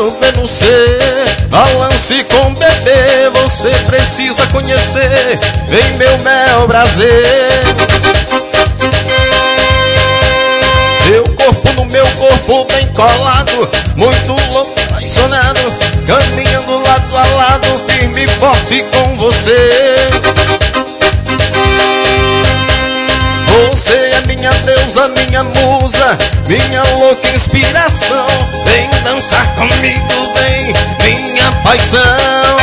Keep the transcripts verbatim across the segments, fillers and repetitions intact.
no B no C, balance com bebê, você precisa conhecer. Vem meu mel prazer. Teu corpo no meu corpo bem colado, muito louco, apaixonado, caminhando lado a lado, firme e forte com você. Você é minha deusa, minha musa, minha louca inspiração. Vem dançar comigo, vem, minha paixão.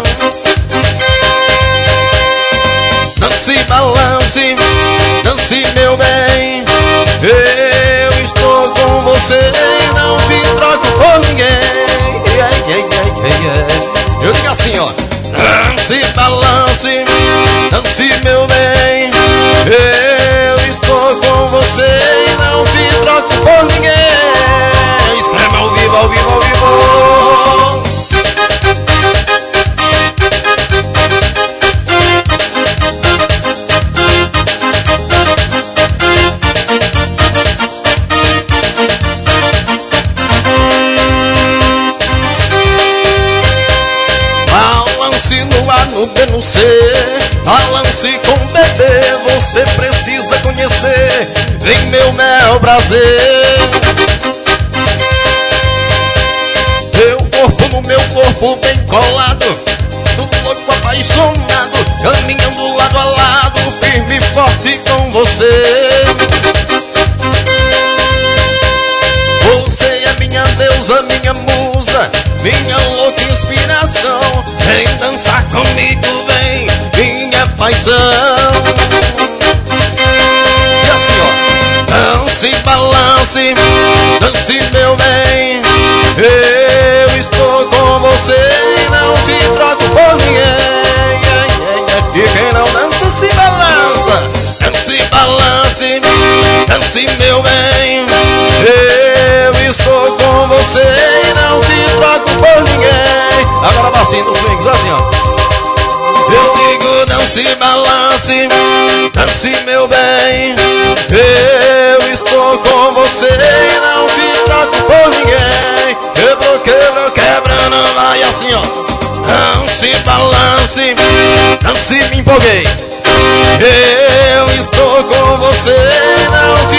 Dance, balance, dance meu bem. Eu estou com você, não te troco por ninguém. Eu digo assim, ó. Dance, balance, dance meu bem. Eu estou com você e não te troco por ninguém. Extrema ao vivo, ao vivo, ao vivo. Balance no A, no B, no C, balance com bebê, você precisa conhecer. Vem meu mel prazer. Teu corpo no meu corpo bem colado, tudo louco apaixonado, caminhando lado a lado, firme e forte com você. Você é minha deusa, minha musa, minha louca inspiração. Vem dançar comigo, vem, minha paixão. E assim ó, dance, balance, dance meu bem. Eu estou com você e não te troco por ninguém. E quem não dança se balança. Dance, balance, dance meu bem. Eu estou com você e não te troco por ninguém. Agora baixinho dos swings, assim ó. Eu digo dance, balance, dance meu bem. Eu estou com você e não te troco por ninguém. Quebrou, quebrou, quebrando, vai assim ó. Dance, balance, dance, me empolguei. Eu estou com você e não